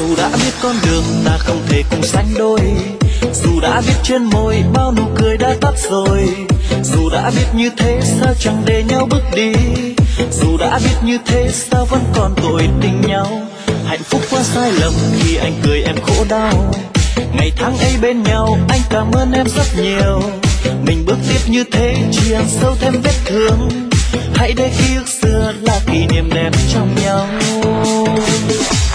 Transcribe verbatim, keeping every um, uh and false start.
Dù đã biết con đường ta không thể cùng sánh đôi, dù đã biết trên môi bao nụ cười đã tắt rồi, dù đã biết như thế sao chẳng để nhau bước đi, dù đã biết như thế sao vẫn còn tội tình nhau. Hạnh phúc quá sai lầm khi anh cười em khổ đau, ngày tháng ấy bên nhau anh cảm ơn em rất nhiều. Mình bước tiếp như thế chỉ ăn sâu thêm vết thương, hãy để ký ức xưa là kỷ niệm đẹp trong nhau.